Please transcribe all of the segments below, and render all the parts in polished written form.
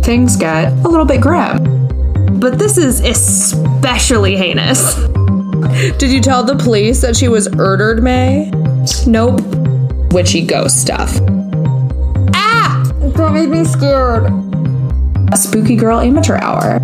things get a little bit grim. But this is especially heinous. Did you tell the police that she was murdered, May? Nope. Witchy ghost stuff. Ah! That made me scared. A Spooky Girl Amateur Hour.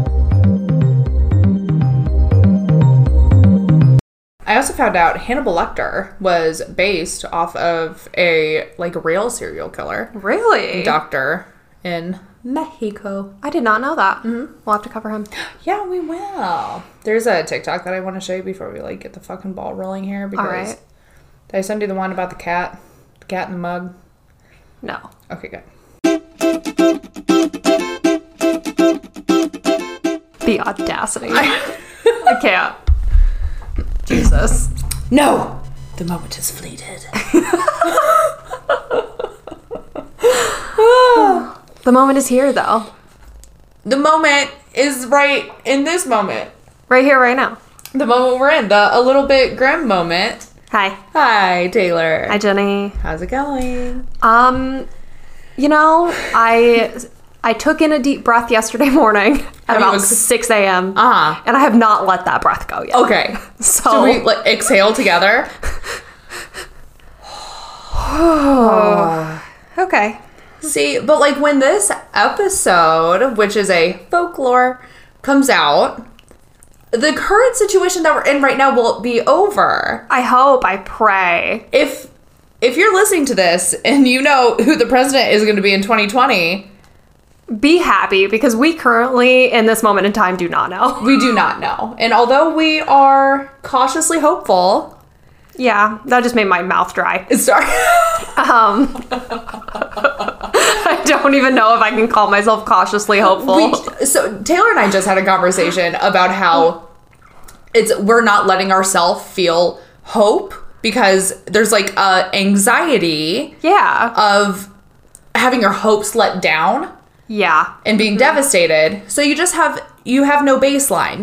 I also found out Hannibal Lecter was based off of a real serial killer. Really? Doctor in Mexico. I did not know that. Mm-hmm. We'll have to cover him. Yeah, we will. There's a TikTok that I want to show you before we get the fucking ball rolling here. Because all right. Did I send you the one about the cat? The cat in the mug? No. Okay, good. The audacity. I can't. Jesus. No! The moment has fleeted. The moment is here, though. The moment is right in this moment. Right here, right now. The moment we're in. A little bit grim moment. Hi. Hi, Taylor. Hi, Jenny. How's it going? I took in a deep breath yesterday morning at about 6 a.m. Uh-huh. And I have not let that breath go yet. Okay. So we exhale together? Okay. See, but when this episode, which is a folklore, comes out, the current situation that we're in right now will be over. I hope. I pray. If you're listening to this and you know who the president is going to be in 2020... Be happy, because we currently, in this moment in time, do not know. We do not know. And although we are cautiously hopeful... Yeah, that just made my mouth dry. Sorry. I don't even know if I can call myself cautiously hopeful. So Taylor and I just had a conversation about how we're not letting ourselves feel hope because there's anxiety of having your hopes let down. Yeah. And being devastated. So you have no baseline.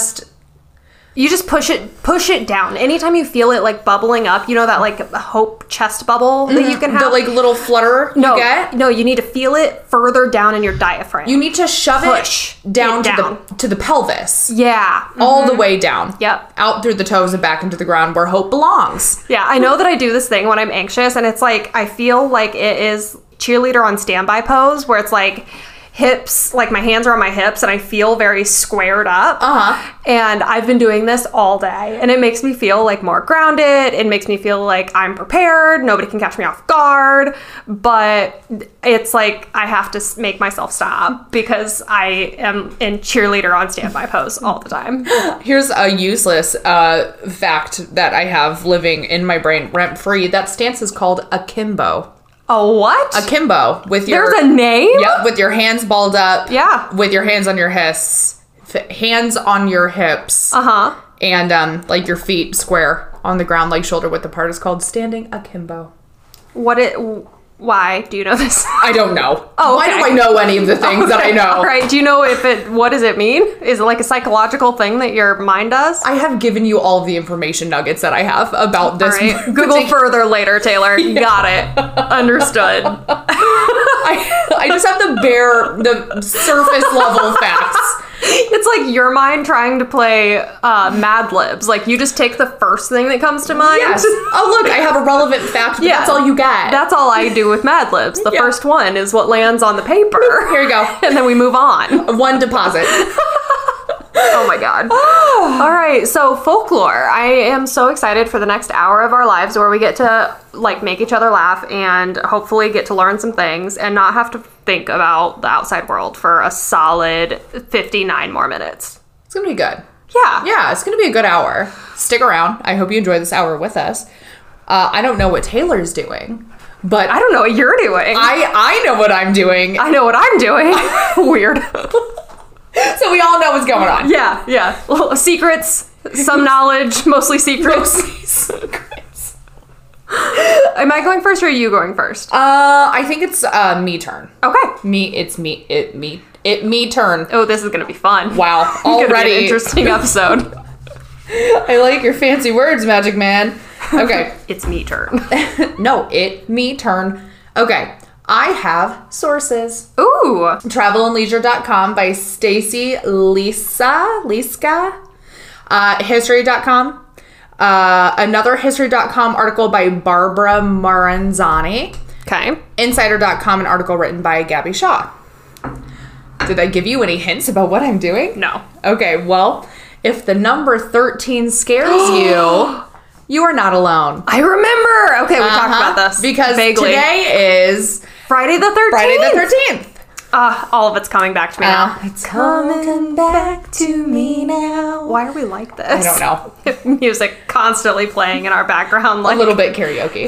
You just push it down. Anytime you feel it bubbling up, you know that hope chest bubble that you can have? The little flutter you get? No, you need to feel it further down in your diaphragm. You need to shove it down. To the pelvis. Yeah. All the way down. Yep. Out through the toes and back into the ground where hope belongs. Yeah, I know that I do this thing when I'm anxious, and it's I feel like it is cheerleader on standby pose, where it's hips, my hands are on my hips and I feel very squared up. Uh-huh. And I've been doing this all day, and it makes me feel more grounded. It makes me feel like I'm prepared. Nobody can catch me off guard. But it's I have to make myself stop because I am in cheerleader on standby pose all the time. Here's a useless fact that I have living in my brain rent-free. That stance is called akimbo. A what? Akimbo. There's a name? Yep, with your hands balled up. Yeah. With your hands on your hips. Hands on your hips. Uh-huh. And your feet square on the ground, shoulder width apart. Is called standing akimbo. Why do you know this? I don't know. Oh, okay. Why do I know any of the things that I know? All right. Do you know what does it mean? Is it a psychological thing that your mind does? I have given you all of the information nuggets that I have about this. All right. Google further later, Taylor. Yeah. Got it. Understood. I just have the surface level facts. It's your mind trying to play Mad Libs. You just take the first thing that comes to mind. Yes. Oh, look, I have a relevant fact, but that's all you get. That's all I do with Mad Libs. The first one is what lands on the paper. Here you go. And then we move on. One deposit. Oh my God. All right, so folklore. I am so excited for the next hour of our lives where we get to make each other laugh and hopefully get to learn some things and not have to think about the outside world for a solid 59 more minutes. It's gonna be good. Yeah. Yeah, it's gonna be a good hour. Stick around. I hope you enjoy this hour with us. I don't know what Taylor's doing, but I don't know what you're doing. I know what I'm doing. I know what I'm doing. Weird. So we all know what's going on. Yeah. Well, secrets, some knowledge, mostly secrets. Am I going first or are you going first? I think it's me turn. Okay. Me turn. Oh, this is going to be fun. Wow. Already. An interesting episode. I like your fancy words, Magic Man. Okay. It's me turn. No, me turn. Okay. I have sources. Ooh. Travelandleisure.com by Stacy Liska. History.com. Another History.com article by Barbara Maranzani. Okay. Insider.com, an article written by Gabby Shaw. Did I give you any hints about what I'm doing? No. Okay, well, if the number 13 scares you, you are not alone. I remember. Okay, we talked about this. Because vaguely. Today is Friday the 13th. Friday the 13th. All of it's coming back to me now. It's coming back to me now. Why are we like this? I don't know. Music constantly playing in our background. A little bit karaoke.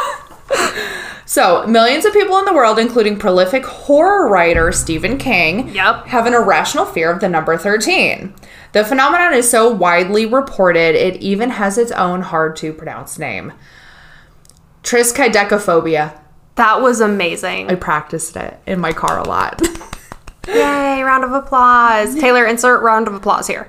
So, millions of people in the world, including prolific horror writer Stephen King, have an irrational fear of the number 13. The phenomenon is so widely reported, it even has its own hard-to-pronounce name. Triskaidekaphobia. That was amazing. I practiced it in my car a lot. Yay, round of applause. Taylor, insert round of applause here.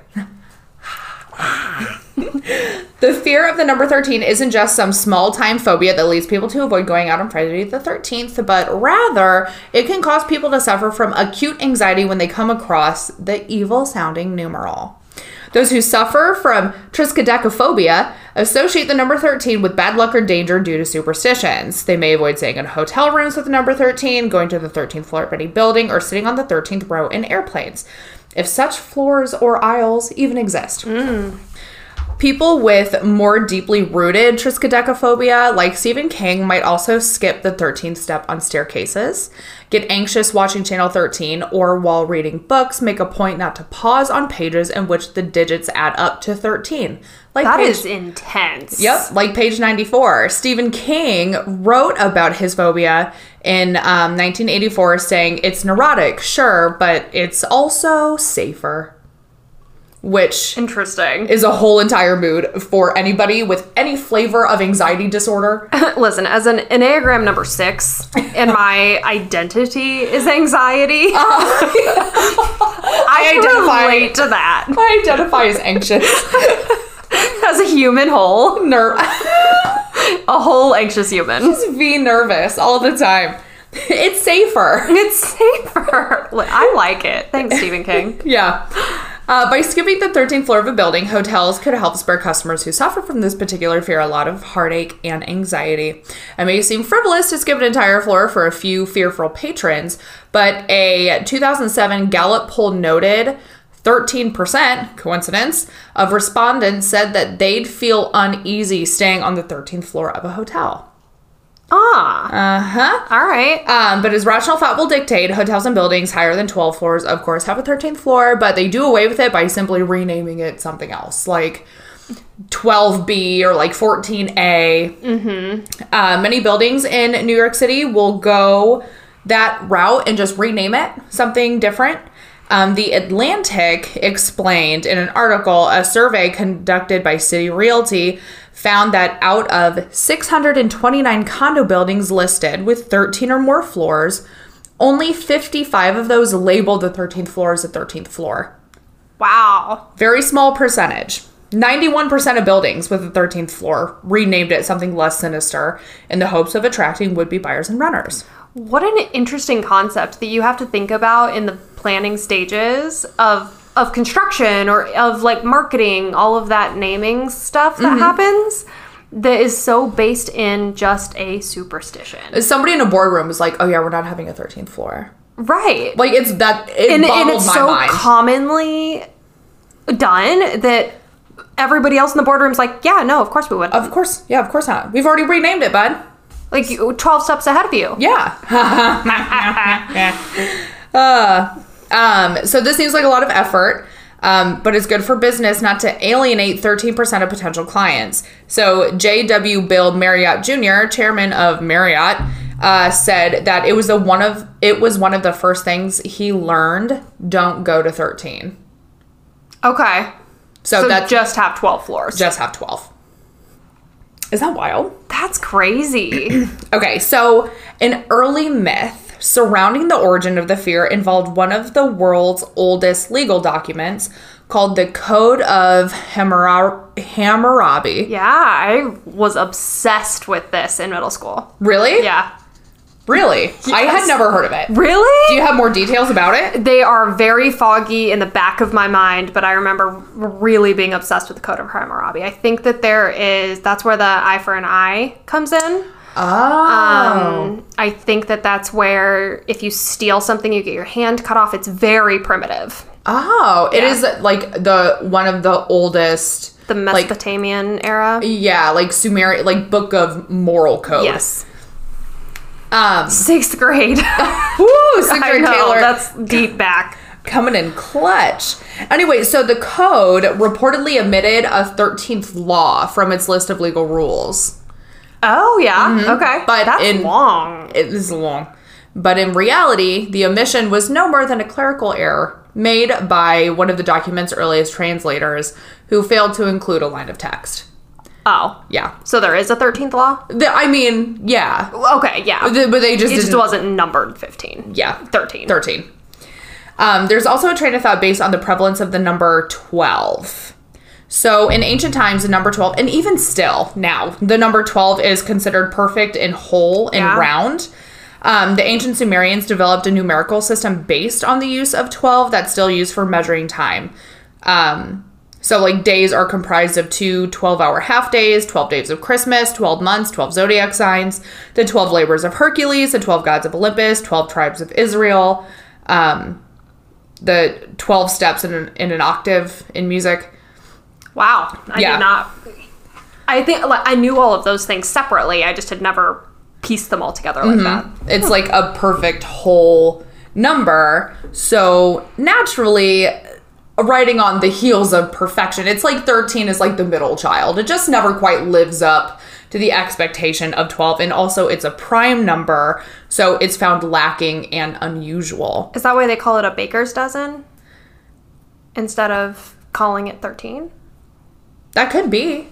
The fear of the number 13 isn't just some small-time phobia that leads people to avoid going out on Friday the 13th, but rather, it can cause people to suffer from acute anxiety when they come across the evil-sounding numeral. Those who suffer from triskaidekaphobia associate the number 13 with bad luck or danger due to superstitions. They may avoid staying in hotel rooms with the number 13, going to the 13th floor of any building, or sitting on the 13th row in airplanes, if such floors or aisles even exist. People with more deeply rooted triskaidekaphobia, like Stephen King, might also skip the 13th step on staircases, get anxious watching Channel 13, or while reading books, make a point not to pause on pages in which the digits add up to 13. That is intense. Yep, like page 94. Stephen King wrote about his phobia in 1984, saying, "It's neurotic, sure, but it's also safer." Which interesting is a whole entire mood for anybody with any flavor of anxiety disorder. Listen, as an Enneagram number 6, and my identity is anxiety, I relate to that. I identify as anxious. As a human whole. A whole anxious human. Just be nervous all the time. It's safer. It's safer. I like it. Thanks, Stephen King. Yeah. By skipping the 13th floor of a building, hotels could help spare customers who suffer from this particular fear a lot of heartache and anxiety. It may seem frivolous to skip an entire floor for a few fearful patrons, but a 2007 Gallup poll noted 13%, coincidence, of respondents said that they'd feel uneasy staying on the 13th floor of a hotel. Uh-huh. All right. But as rational thought will dictate, hotels and buildings higher than 12 floors, of course, have a 13th floor, but they do away with it by simply renaming it something else, like 12B or like 14A. Many buildings in New York City will go that route and just rename it something different. The Atlantic explained in an article, a survey conducted by City Realty found that out of 629 condo buildings listed with 13 or more floors, only 55 of those labeled the 13th floor as the 13th floor. Wow. Very small percentage. 91% of buildings with the 13th floor renamed it something less sinister in the hopes of attracting would-be buyers and renters. What an interesting concept that you have to think about in the planning stages of construction or of like marketing, all of that naming stuff that happens that is so based in just a superstition. Somebody in a boardroom is like, oh yeah, we're not having a 13th floor. Right. Like it's that, and it's my so mind. Commonly done that everybody else in the boardroom's like, yeah, no, of course we would. Of course. Yeah, of course not. We've already renamed it, bud. Like 12 steps ahead of you. Yeah. So this seems like a lot of effort, but it's good for business not to alienate 13% of potential clients. So J.W. Bill Marriott Jr., chairman of Marriott, said that it was one of the first things he learned. Don't go to 13. Okay. So that's just have 12 floors. Just have 12. Is that wild? That's crazy. Okay, so an early myth surrounding the origin of the fear involved one of the world's oldest legal documents called the Code of Hammurabi. Yeah, I was obsessed with this in middle school. Really? Yeah. Really? Yes. I had never heard of it. Really? Do you have more details about it? They are very foggy in the back of my mind, but I remember really being obsessed with the Code of Hammurabi. I think that that's where the eye for an eye comes in. Oh. I think that's where if you steal something, you get your hand cut off. It's very primitive. Oh, it is like one of the oldest. The Mesopotamian era. Yeah, like Sumerian, like Book of Moral Code. Yes. 6th grade. Woo, 6th grade Taylor. That's deep back. Coming in clutch. Anyway, so the code reportedly omitted a 13th law from its list of legal rules. Oh, yeah. Mm-hmm. Okay. But that's long. It is long. But in reality, the omission was no more than a clerical error made by one of the document's earliest translators who failed to include a line of text. Oh. Yeah. So there is a 13th law? I mean, yeah. Okay, yeah. But it just wasn't numbered 15. Yeah. 13. There's also a train of thought based on the prevalence of the number 12. So in ancient times, the number 12, and even still now, the number 12 is considered perfect and whole and round. The ancient Sumerians developed a numerical system based on the use of 12 that's still used for measuring time. So like days are comprised of 2 12-hour half days, 12 days of Christmas, 12 months, 12 zodiac signs, the 12 labors of Hercules, the 12 gods of Olympus, 12 tribes of Israel, the 12 steps in an octave in music. Wow. I did not. I think I knew all of those things separately. I just had never pieced them all together like that. It's like a perfect whole number. So naturally, riding on the heels of perfection, it's like 13 is like the middle child. It just never quite lives up to the expectation of 12. And also it's a prime number, so it's found lacking and unusual. Is that why they call it a baker's dozen instead of calling it 13? That could be.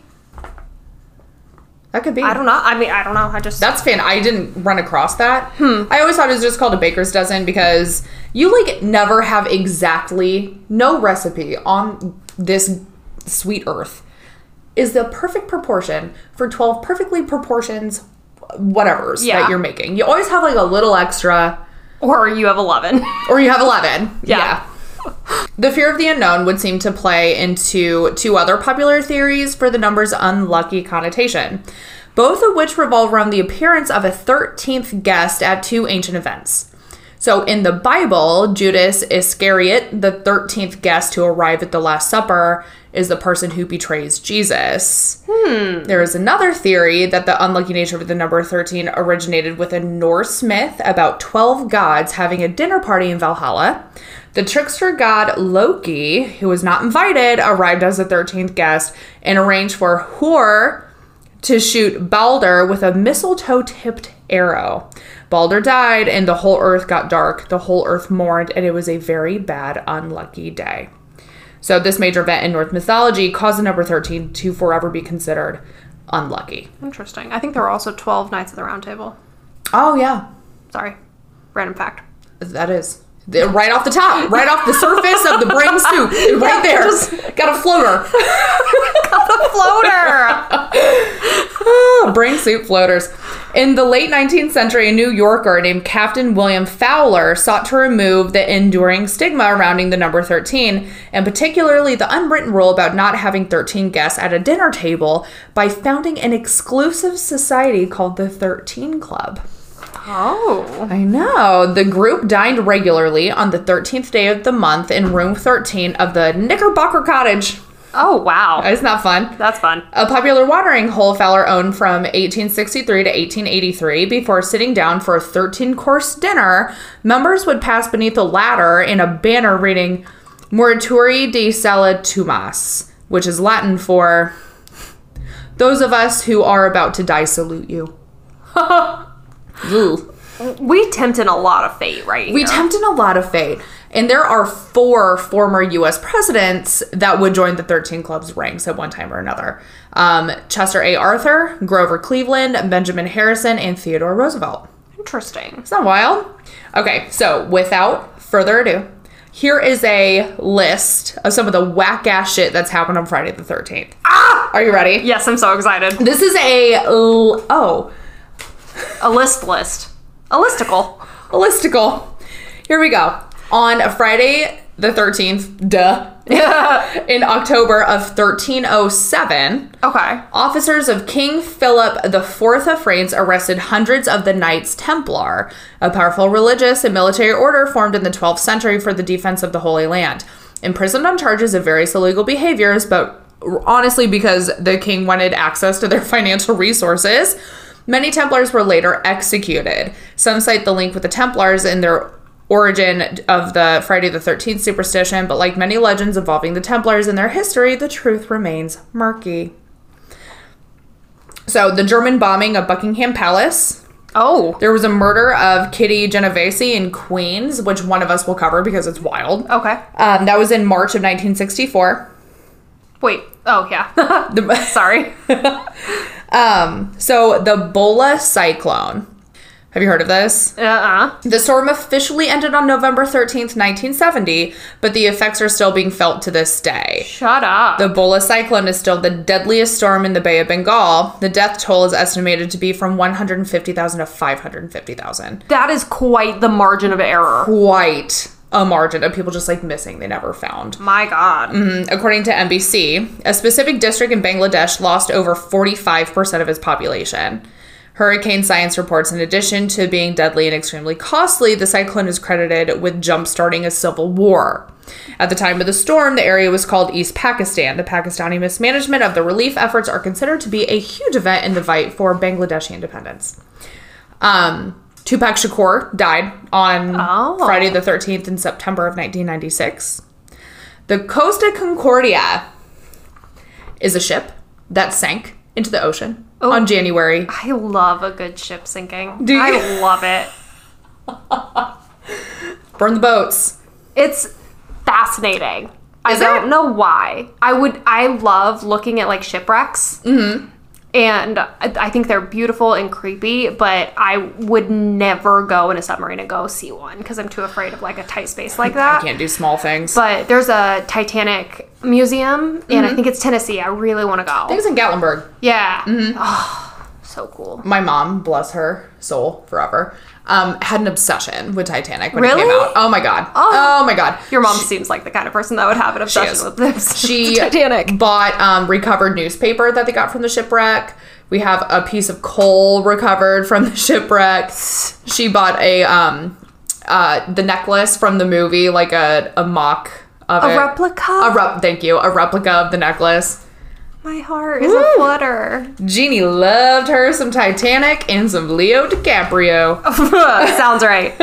I don't know. I don't know. That's fan. I didn't run across that. I always thought it was just called a baker's dozen because you like never have exactly no recipe on this sweet earth is the perfect proportion for 12 perfectly proportions whatevers that you're making. You always have like a little extra. Or you have 11. Yeah. The fear of the unknown would seem to play into two other popular theories for the number's unlucky connotation, both of which revolve around the appearance of a 13th guest at two ancient events. So in the Bible, Judas Iscariot, the 13th guest to arrive at the Last Supper, is the person who betrays Jesus. There is another theory that the unlucky nature of the number 13 originated with a Norse myth about 12 gods having a dinner party in Valhalla. The trickster god Loki, who was not invited, arrived as the 13th guest and arranged for Hor to shoot Balder with a mistletoe-tipped arrow. Balder died, and the whole earth got dark. The whole earth mourned, and it was a very bad, unlucky day. So this major event in Norse mythology caused the number 13 to forever be considered unlucky. Interesting. I think there were also 12 Knights of the Round Table. Oh, yeah. Sorry. Random fact. That is. Right off the top. Right off the surface of the brain soup. Right there. Got a floater. Brain soup floaters. In the late 19th century, a New Yorker named Captain William Fowler sought to remove the enduring stigma surrounding the number 13, and particularly the unwritten rule about not having 13 guests at a dinner table, by founding an exclusive society called the 13 Club. Oh. I know. The group dined regularly on the 13th day of the month in room 13 of the Knickerbocker Cottage. Oh, wow. Isn't that fun? That's fun. A popular watering hole Fowler owned from 1863 to 1883. Before sitting down for a 13-course dinner, members would pass beneath a ladder in a banner reading Morituri de Salitumas, which is Latin for those of us who are about to die salute you. We tempt in a lot of fate right here. We tempt in a lot of fate. And there are 4 former U.S. presidents that would join the 13 Club's ranks at one time or another. Chester A. Arthur, Grover Cleveland, Benjamin Harrison, and Theodore Roosevelt. Interesting. Isn't that wild? Okay, so without further ado, here is a list of some of the whack-ass shit that's happened on Friday the 13th. Are you ready? Yes, I'm so excited. This is a list. A listicle. A listicle. Here we go. On Friday the 13th, in October of 1307, officers of King Philip IV of France arrested hundreds of the Knights Templar, a powerful religious and military order formed in the 12th century for the defense of the Holy Land. Imprisoned on charges of various illegal behaviors, but honestly because the king wanted access to their financial resources, many Templars were later executed. Some cite the link with the Templars in their origin of the Friday the 13th superstition, but like many legends involving the Templars and their history, the truth remains murky. So, the German bombing of Buckingham Palace. Oh. There was a murder of Kitty Genovese in Queens, which one of us will cover because it's wild. Okay. That was in March of 1964. Wait. Oh, yeah. Sorry. So, the Bola cyclone. Have you heard of this? The storm officially ended on November 13th, 1970, but the effects are still being felt to this day. Shut up. The Bola cyclone is still the deadliest storm in the Bay of Bengal. The death toll is estimated to be from 150,000 to 550,000. That is quite the margin of error. Quite a margin of people just like missing, they never found. My God. According to NBC, a specific district in Bangladesh lost over 45% of its population. Hurricane science reports, in addition to being deadly and extremely costly, the cyclone is credited with jump-starting a civil war. At the time of the storm, the area was called East Pakistan. The Pakistani mismanagement of the relief efforts are considered to be a huge event in the fight for Bangladeshi independence. Tupac Shakur died on Friday the 13th in September of 1996. The Costa Concordia is a ship that sank into the ocean on January. I love a good ship sinking. I love it. Burn the boats. It's fascinating. I don't know why. I love looking at like shipwrecks. And I think they're beautiful and creepy, but I would never go in a submarine and go see one because I'm too afraid of like a tight space like that. I can't do small things. But there's a Titanic museum, and I think it's Tennessee. I really want to go. I think it's in Gatlinburg. Yeah. Oh, so cool. My mom, bless her soul forever, had an obsession with Titanic when it came out. Oh my God. Oh my God. Your mom seems like the kind of person that would have an obsession with this. She Titanic. bought recovered newspaper that they got from the shipwreck. We have a piece of coal recovered from the shipwreck. She bought the necklace from the movie, like a mock of it. A replica? Thank you. A replica of the necklace. My heart is a flutter. Jeannie loved her some Titanic and some Leo DiCaprio. Sounds right.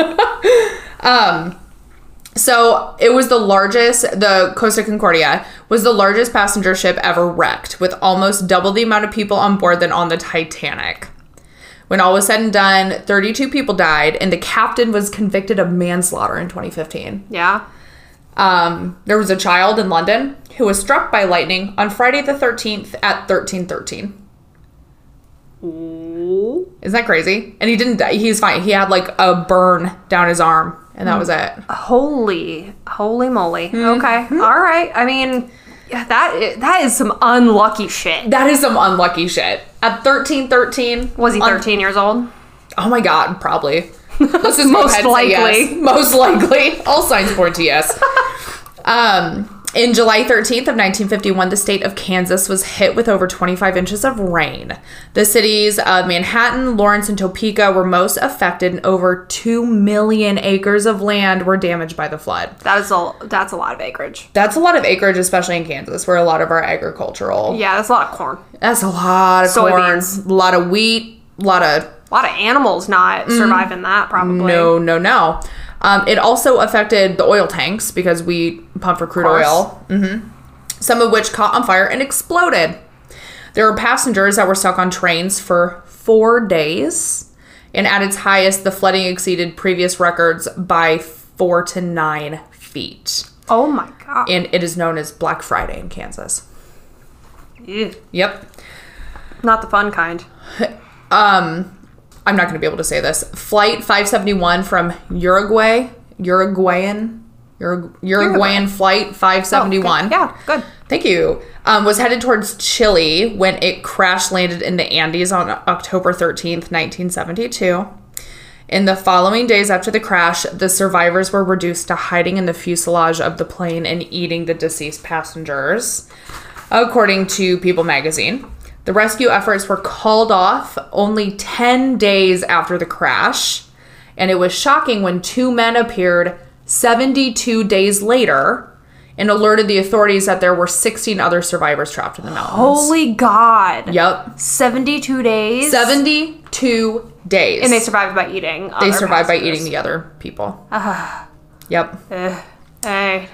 So it was the Costa Concordia was the largest passenger ship ever wrecked, with almost double the amount of people on board than on the Titanic. When all was said and done, 32 people died, and the captain was convicted of manslaughter in 2015. Yeah. There was a child in London who was struck by lightning on Friday the 13th at 1313. Ooh. Isn't that crazy? And he didn't die. He's fine. He had like a burn down his arm, and that was it. Holy moly. Okay. All right. I mean, yeah, that is some unlucky shit. That is some unlucky shit. At 1313. Was he 13 years old? Oh my God, probably. Let's just Most likely. Yes. Most likely. All signs point to yes. In July 13th of 1951, the state of Kansas was hit with over 25 inches of rain. The cities of Manhattan, Lawrence, and Topeka were most affected, and over 2 million acres of land were damaged by the flood. That's a lot of acreage. That's a lot of acreage, especially in Kansas, where a lot of our agricultural... Yeah, that's a lot of corn. That's a lot of soybeans. Corn, a lot of wheat, a lot of animals not surviving that, probably. No. It also affected the oil tanks because we pump for crude oil. Some of which caught on fire and exploded. There were passengers that were stuck on trains for 4 days. And at its highest, the flooding exceeded previous records by 4 to 9 feet. Oh my God. And it is known as Black Friday in Kansas. Ew. Yep. Not the fun kind. I'm not going to be able to say this. Flight 571 from Uruguayan Flight 571. Oh, okay. Yeah, good. Thank you. Was headed towards Chile when it crash landed in the Andes on October 13th, 1972. In the following days after the crash, the survivors were reduced to hiding in the fuselage of the plane and eating the deceased passengers, according to People magazine. The rescue efforts were called off only 10 days after the crash, and it was shocking when 2 men appeared 72 days later and alerted the authorities that there were 16 other survivors trapped in the mountains. Holy God. Yep. 72 days? 72 days. And they survived by eating They survived by eating the other people. Yep. Hey.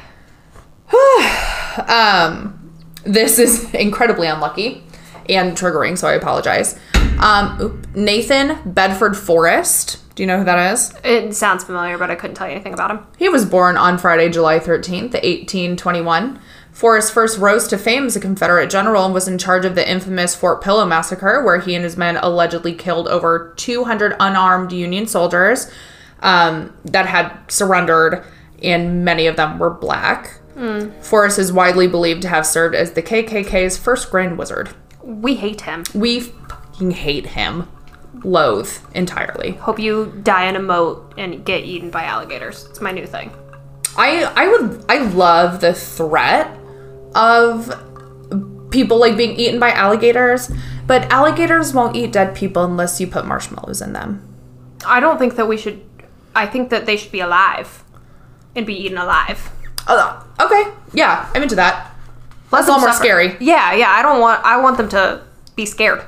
This is incredibly unlucky and triggering, so I apologize. Nathan Bedford Forrest. Do you know who that is? It sounds familiar, but I couldn't tell you anything about him. He was born on Friday, July 13th, 1821. Forrest first rose to fame as a Confederate general and was in charge of the infamous Fort Pillow Massacre, where he and his men allegedly killed over 200 unarmed Union soldiers that had surrendered, and many of them were black. Forrest is widely believed to have served as the KKK's first Grand Wizard. We hate him. We fucking hate him. Loathe entirely. Hope you die in a moat and get eaten by alligators. It's my new thing. I love the threat of people like being eaten by alligators, but alligators won't eat dead people unless you put marshmallows in them. I don't think that we should. I think that they should be alive and be eaten alive. Okay, yeah, I'm into that. That's a little more scary. Yeah, I want them to be scared.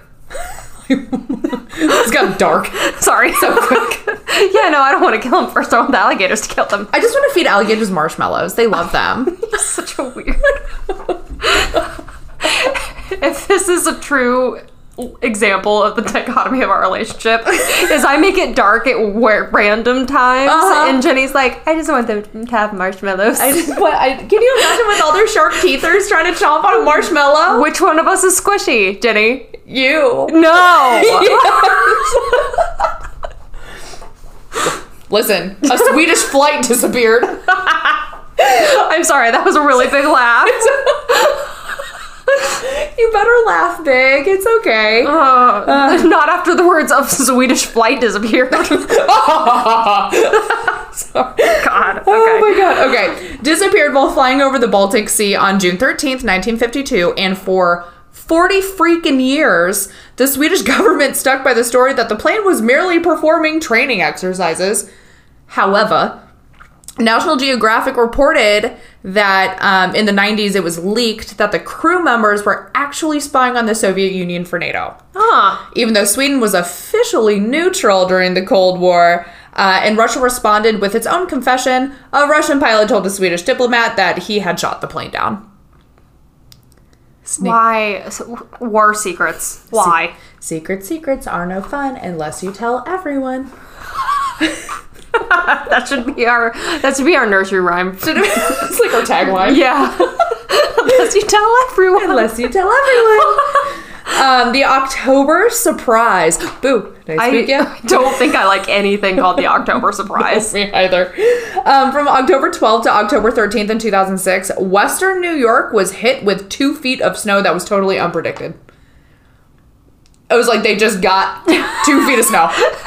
It's got dark. Sorry. So quick. Yeah, no, I don't want to kill them first. I want the alligators to kill them. I just want to feed alligators marshmallows. They love them. You're such a weird. If this is a true example of the dichotomy of our relationship, is I make it dark at random times, and Jenny's like, I just want them to have marshmallows. Can you imagine with all their sharp teethers trying to chomp on a marshmallow? Which one of us is squishy, Jenny? You. No. Listen, a Swedish flight disappeared. I'm sorry, that was a really big laugh. You better laugh big. It's okay. Not after the words of Swedish flight disappeared. Sorry. God. Okay. Oh my God. Okay. Disappeared while flying over the Baltic Sea on June 13th, 1952, and for 40 freaking years, the Swedish government stuck by the story that the plane was merely performing training exercises. However, National Geographic reported that in the 90s it was leaked that the crew members were actually spying on the Soviet Union for NATO. Even though Sweden was officially neutral during the Cold War, and Russia responded with its own confession, a Russian pilot told a Swedish diplomat that he had shot the plane down. Why? War secrets. Why? Secrets are no fun unless you tell everyone. That should be our nursery rhyme. It's like our tagline. Yeah. Unless you tell everyone. Unless you tell everyone. The October Surprise. Boo. I don't think I like anything called the October Surprise. No, me either. From October 12th to October 13th in 2006, Western New York was hit with 2 feet of snow that was totally unpredicted. It was like they just got 2 feet of snow.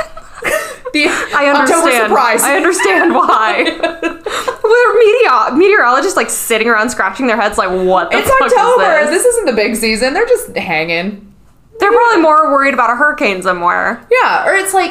I understand. October Surprise. I understand why. Were meteorologists like sitting around scratching their heads like, what the fuck October. is this? This isn't the big season. They're just hanging. They're probably more worried about a hurricane somewhere. Yeah, or it's like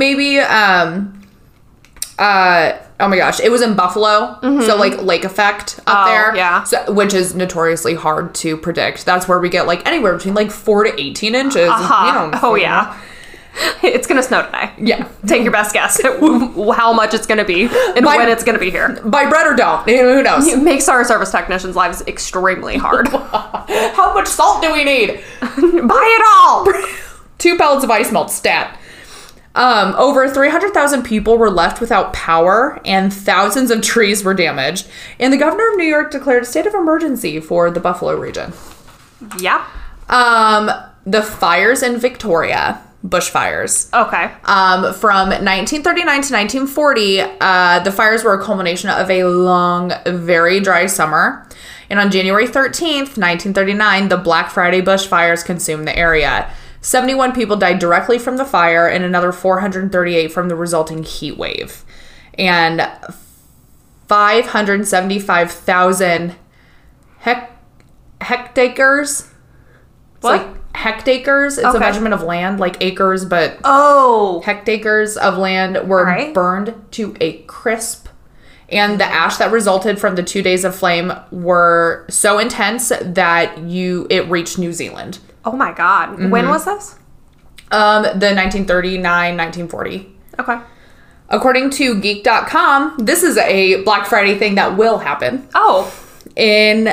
oh my gosh, it was in Buffalo, so like lake effect up there, yeah, so, which is notoriously hard to predict. That's where we get like anywhere between like 4 to 18 inches. Yeah. It's gonna snow today. Yeah. Take your best guess at how much it's gonna be and when it's gonna be here. Buy bread or don't. Who knows? It makes our service technicians' lives extremely hard. How much salt do we need? Buy it all! 2 pellets of ice melt, stat. Over 300,000 people were left without power and thousands of trees were damaged. And the governor of New York declared a state of emergency for the Buffalo region. Yeah. The fires in Victoria. Bushfires. Okay. From 1939 to 1940, the fires were a culmination of a long, very dry summer. And on January 13th, 1939, the Black Friday bushfires consumed the area. 71 people died directly from the fire, and another 438 from the resulting heat wave. And 575,000 hectares. It's What? like hectares. It's a measurement of land, like acres, but hectares of land were burned to a crisp. And the ash that resulted from the 2 days of flame were so intense that it reached New Zealand. Oh my God. Mm-hmm. When was this? The 1939-1940. Okay. According to Geek.com, this is a Black Friday thing that will happen. Oh. In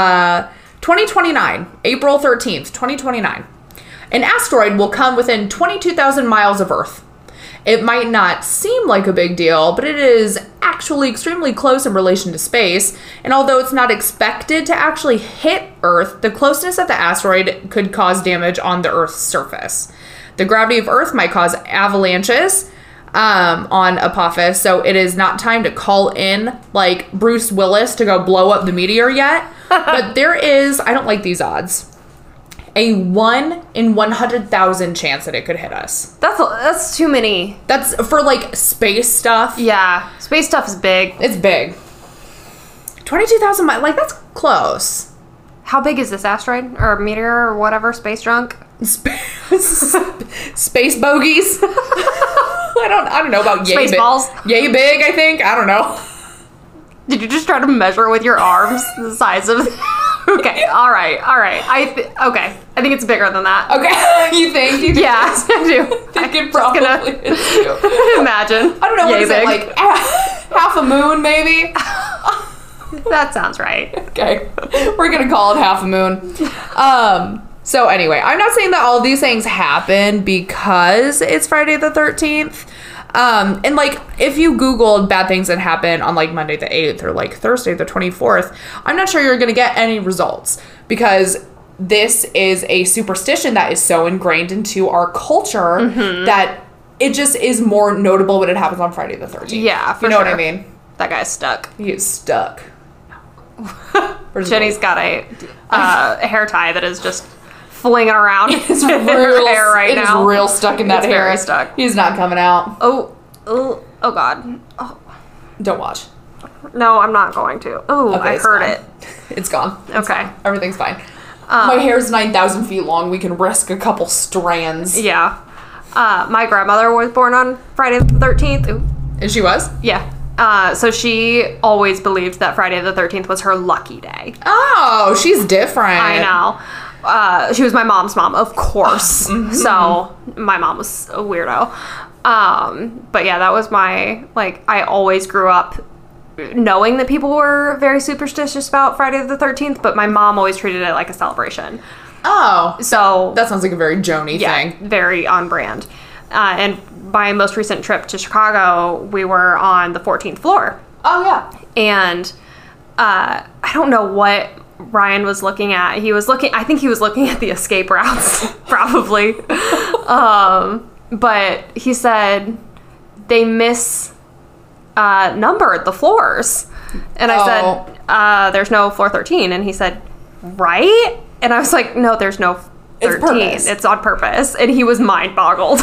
2029, April 13th, 2029, an asteroid will come within 22,000 miles of Earth. It might not seem like a big deal, but it is actually extremely close in relation to space. And although it's not expected to actually hit Earth, the closeness of the asteroid could cause damage on the Earth's surface. The gravity of Earth might cause avalanches on Apophis, so it is not time to call in like Bruce Willis to go blow up the meteor yet. But there is, I don't like these odds, a 1 in 100,000 chance that it could hit us. That's too many. That's for like space stuff. Yeah, space stuff is big. It's big. 22,000 miles, like that's close. How big is this asteroid or meteor or whatever? Space junk? Space bogeys. I don't know about yay space big. Balls. Yay big, I think. I don't know. Did you just try to measure with your arms the size of? Okay, all right. Okay, I think it's bigger than that. Okay, you think? Yeah, I do. I think it probably is too. Imagine. I don't know, what is it, like half a moon maybe? That sounds right. Okay, we're gonna call it half a moon. So anyway, I'm not saying that all of these things happen because it's Friday the 13th. And like, if you Googled bad things that happen on like Monday the 8th or like Thursday the 24th, I'm not sure you're going to get any results because this is a superstition that is so ingrained into our culture that it just is more notable when it happens on Friday the 13th. Yeah, for you know sure. what I mean? That guy's stuck. He is stuck. Jenny's got a hair tie that is just flinging around It's in her hair right now. It is real stuck in that hair. Very stuck. He's not coming out. Oh God. Oh. Don't watch. No, I'm not going to. Oh, Okay, I heard it. It's gone. It's Okay. fine. Everything's fine. My hair's 9,000 feet long. We can risk a couple strands. Yeah. My grandmother was born on Friday the 13th. Ooh. And she was? Yeah. So she always believed that Friday the 13th was her lucky day. Oh, she's different. I know. She was my mom's mom, of course. So my mom was a weirdo. But yeah, that was my, like, I always grew up knowing that people were very superstitious about Friday the 13th, but my mom always treated it like a celebration. Oh. So that sounds like a very Joni thing. Very on brand. And my most recent trip to Chicago, we were on the 14th floor. Oh, yeah. And I don't know what Ryan was looking at. I think he was looking at the escape routes, probably. But he said they numbered the floors. And I said, there's no floor 13. And he said, right? And I was like, no, there's no 13. It's on purpose. And he was mind boggled.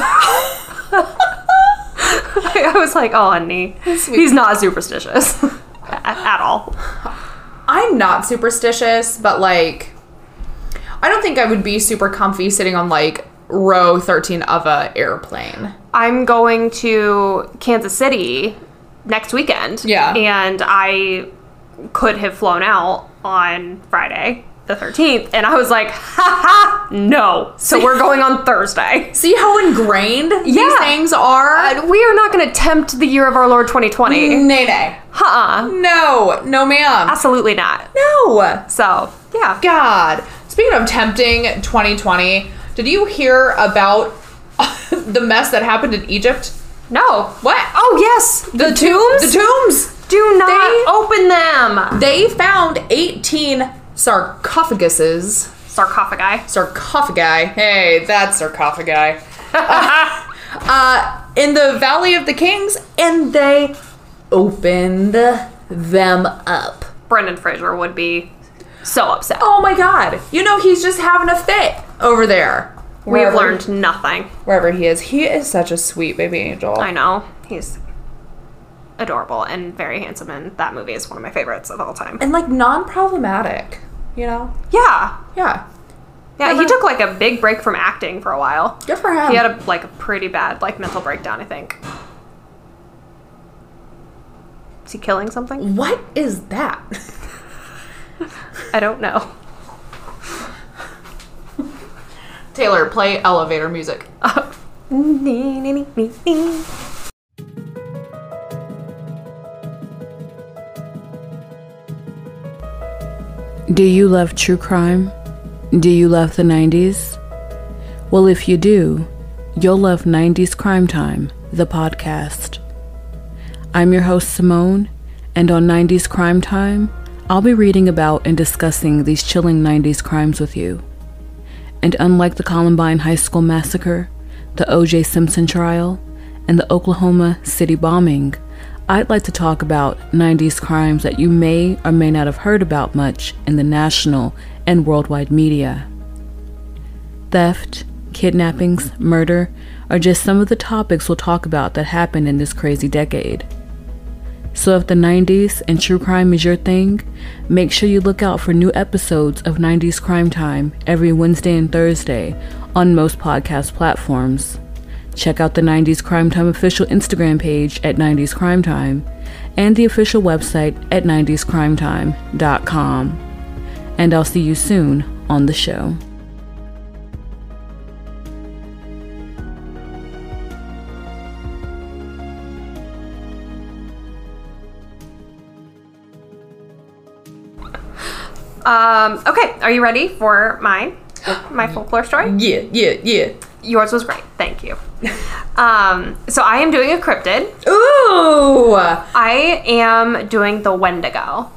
I was like, oh, honey, he's not superstitious at all. I'm not superstitious, but like, I don't think I would be super comfy sitting on like row 13 of a airplane. I'm going to Kansas City next weekend. Yeah. And I could have flown out on Friday the 13th. And I was like, no. So we're going on Thursday. See how ingrained these things are? We are not going to tempt the year of our Lord 2020. Nay. No, ma'am. Absolutely not. No. So, yeah. God. Speaking of tempting 2020, did you hear about the mess that happened in Egypt? No. What? Oh, yes. The tombs? The tombs. Do not open them. They found 18 sarcophaguses. Sarcophagi. Hey, that's sarcophagi. In the Valley of the Kings, and they opened them up. Brendan Fraser would be so upset. Oh my God. You know, he's just having a fit over there. We've learned nothing. Wherever he is. He is such a sweet baby angel. I know. He's adorable and very handsome, and that movie is one of my favorites of all time. And, like, non-problematic, you know? Yeah. Yeah. Yeah, he took, like, a big break from acting for a while. Good for him. He had, a pretty bad, like, mental breakdown, I think. Is he killing something? What is that? I don't know. Taylor, play elevator music. Do you love true crime? Do you love the 90s? Well, if you do, you'll love 90s Crime Time, the podcast. I'm your host, Simone, and on 90s Crime Time, I'll be reading about and discussing these chilling 90s crimes with you. And unlike the Columbine High School massacre, the O.J. Simpson trial, and the Oklahoma City bombing, I'd like to talk about 90s crimes that you may or may not have heard about much in the national and worldwide media. Theft, kidnappings, murder are just some of the topics we'll talk about that happened in this crazy decade. So if the 90s and true crime is your thing, make sure you look out for new episodes of 90s Crime Time every Wednesday and Thursday on most podcast platforms. Check out the 90s Crime Time official Instagram page at 90s Crime Time and the official website at 90scrimetime.com. And I'll see you soon on the show. Okay, are you ready for my folklore story? Yeah. Yours was great, thank you. So I am doing a cryptid. Ooh! I am doing the Wendigo.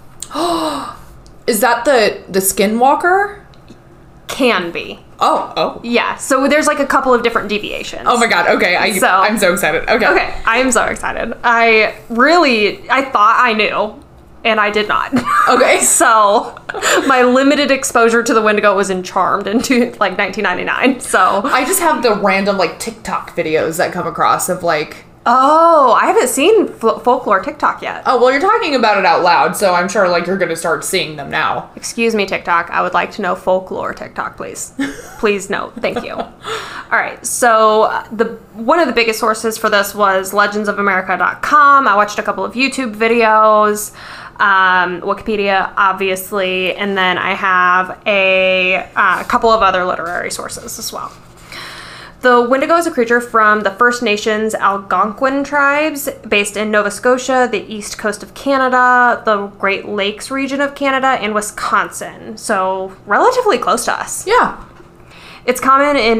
Is that the skinwalker? Can be. Oh. Yeah, so there's like a couple of different deviations. Oh my god, okay, I'm so excited. Okay, I am so excited. I thought I knew, and I did not. Okay. So my limited exposure to the Wendigo was in Charmed in 1999. So I just have the random like TikTok videos that come across of like. Oh, I haven't seen folklore TikTok yet. Oh, well, you're talking about it out loud, so I'm sure like you're gonna start seeing them now. Excuse me, TikTok. I would like to know folklore TikTok, please. Please note. Thank you. All right. So one of the biggest sources for this was legendsofamerica.com. I watched a couple of YouTube videos. Wikipedia, obviously, and then I have a couple of other literary sources as well. The Wendigo is a creature from the First Nations Algonquin tribes based in Nova Scotia, the east coast of Canada, the Great Lakes region of Canada, and Wisconsin, so relatively close to us. Yeah. It's common in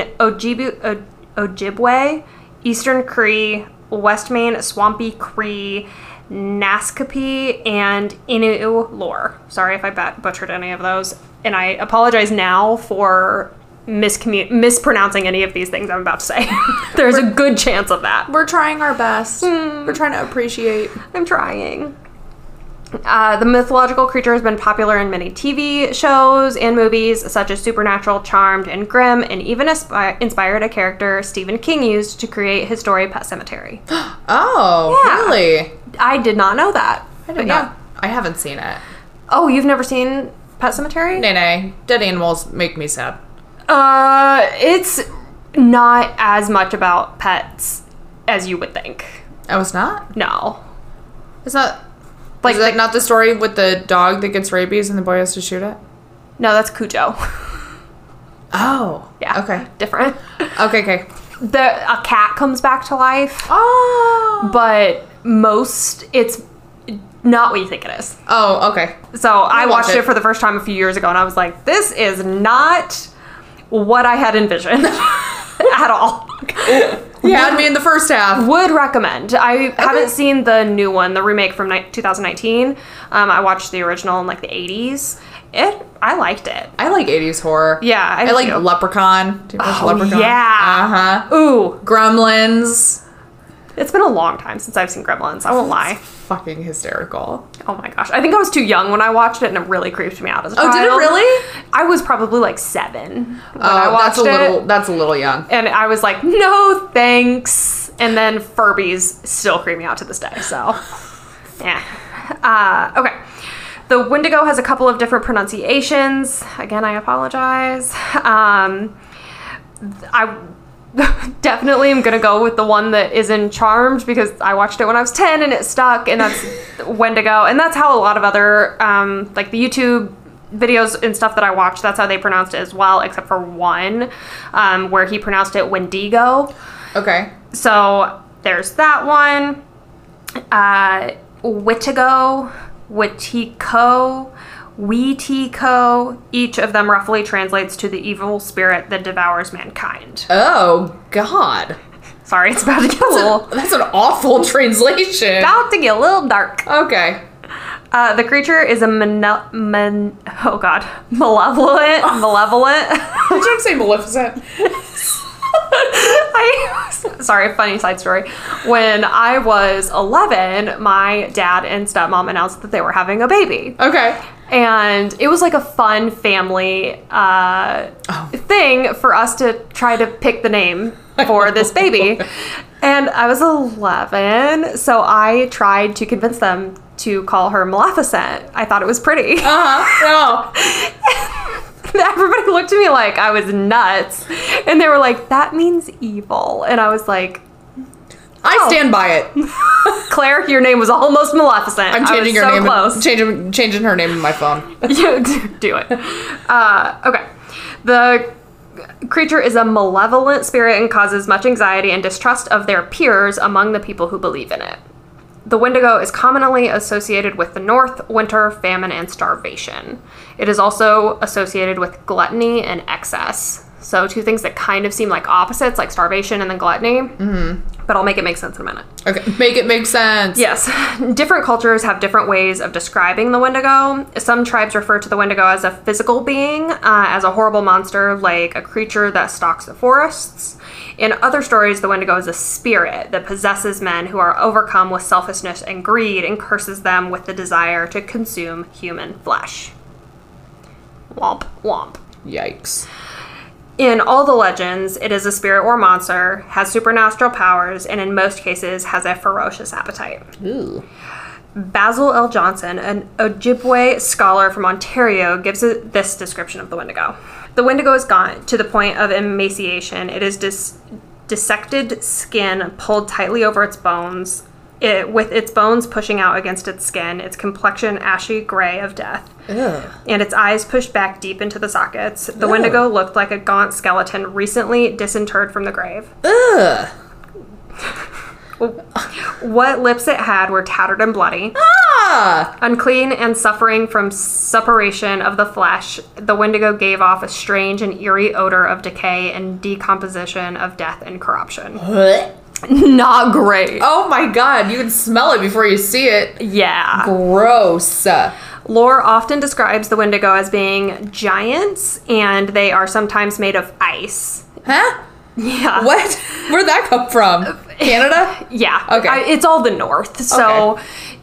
Ojibwe, Eastern Cree, West Main Swampy Cree, Naskapi, and Innu lore. Sorry if I butchered any of those, and I apologize now for mispronouncing any of these things I'm about to say. There's a good chance of that. We're trying our best. We're trying to appreciate. I'm trying. The mythological creature has been popular in many TV shows and movies, such as Supernatural, Charmed, and Grimm, and even inspired a character Stephen King used to create his story Pet Sematary. Oh, yeah. Really? I did not know that. I did not. I haven't seen it. Oh, you've never seen Pet Sematary? Nay. Dead animals make me sad. It's not as much about pets as you would think. Oh, it's not? No. It's not... Like, is that not the story with the dog that gets rabies and the boy has to shoot it? No, that's Cujo. Oh. Yeah. Okay. Different. Okay. A cat comes back to life. Oh. But it's not what you think it is. Oh, okay. So I watched it for the first time a few years ago, and I was like, this is not what I had envisioned at all. You had me in the first half. Would recommend. I haven't seen the new one, the remake from 2019. I watched the original in like the 80s. I liked it. I like 80s horror. Yeah, I like Leprechaun. Do you watch Leprechaun? Yeah. Ooh. Gremlins. It's been a long time since I've seen Gremlins. I won't lie. Fucking hysterical. Oh my gosh. I think I was too young when I watched it, and it really creeped me out as a child. Oh, did it really? I was probably like 7 when I watched it. That's a little young. And I was like, no thanks. And then Furbies still creep me out to this day. So, yeah. Okay. The Wendigo has a couple of different pronunciations. Again, I apologize. I definitely am going to go with the one that is in Charmed because I watched it when I was 10 and it stuck, and that's Wendigo. And that's how a lot of other, like the YouTube videos and stuff that I watched, that's how they pronounced it as well, except for one where he pronounced it Wendigo. Okay. So there's that one. Wittigo, Wittico, Wheatico, each of them roughly translates to the evil spirit that devours mankind. Oh, God. Sorry, it's about to get a little... That's an awful translation. About to get a little dark. Okay. The creature is a malevolent. Did you say Maleficent? Sorry, funny side story. When I was 11, my dad and stepmom announced that they were having a baby. Okay. And it was like a fun family thing for us to try to pick the name for this baby. And I was 11, so I tried to convince them to call her Maleficent. I thought it was pretty. No. Everybody looked at me like I was nuts. And they were like, that means evil. And I was like, I stand by it. Claire, your name was almost Maleficent. I'm changing your name. Close. Changing her name in my phone. You do it. Okay. The creature is a malevolent spirit and causes much anxiety and distrust of their peers among the people who believe in it. The Wendigo is commonly associated with the North, winter, famine, and starvation. It is also associated with gluttony and excess. So 2 things that kind of seem like opposites, like starvation and then gluttony. Mm-hmm. But I'll make it make sense in a minute. Okay, make it make sense. Yes. Different cultures have different ways of describing the Wendigo. Some tribes refer to the Wendigo as a physical being, as a horrible monster, like a creature that stalks the forests. In other stories, the Wendigo is a spirit that possesses men who are overcome with selfishness and greed and curses them with the desire to consume human flesh. Womp, womp. Yikes. In all the legends, it is a spirit or monster, has supernatural powers, and in most cases has a ferocious appetite. Ooh. Basil L. Johnson, an Ojibwe scholar from Ontario, gives this description of the Wendigo. The Wendigo is gaunt to the point of emaciation. It is dissected skin pulled tightly over its bones, with its bones pushing out against its skin, its complexion ashy gray of death. Ugh. And its eyes pushed back deep into the sockets. The Wendigo looked like a gaunt skeleton recently disinterred from the grave. Ugh. What lips it had were tattered and bloody. Ah! Unclean and suffering from suppuration of the flesh, the Wendigo gave off a strange and eerie odor of decay and decomposition of death and corruption. Not great. Oh my God, you can smell it before you see it. Yeah. Gross. Lore often describes the Wendigo as being giants, and they are sometimes made of ice. Huh? Yeah. What? Where'd that come from? Canada? Yeah. Okay. It's all the North. So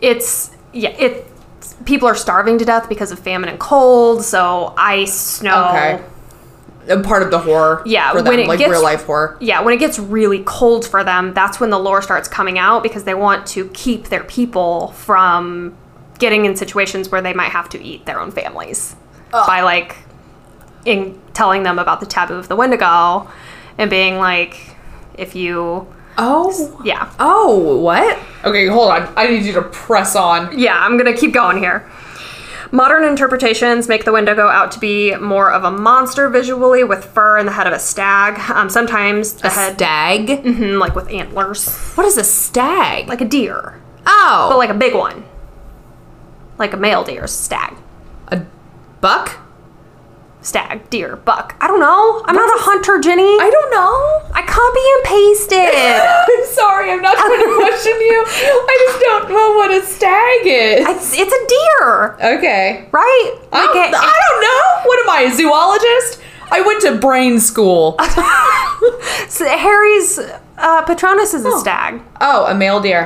people are starving to death because of famine and cold. So ice, snow. Okay. A part of the horror. Yeah. For them, like real life horror. Yeah. When it gets really cold for them, that's when the lore starts coming out because they want to keep their people from getting in situations where they might have to eat their own families by telling them about the taboo of the Wendigo. And being like, if you... Oh. Yeah. Oh, what? Okay, hold on. I need you to press on. Yeah, I'm going to keep going here. Modern interpretations make the Wendigo out to be more of a monster visually with fur and the head of a stag. Sometimes the head... stag? Mm-hmm, like with antlers. What is a stag? Like a deer. Oh. But like a big one. Like a male deer, stag. A buck? Stag, deer, buck. I don't know. I'm not a hunter, Jenny. I don't know. I copy and pasted. I'm sorry. I'm not trying to question you. I just don't know what a stag is. It's a deer. Okay. Right? I don't know. What am I, a zoologist? I went to brain school. So Harry's Patronus is a stag. Oh, a male deer.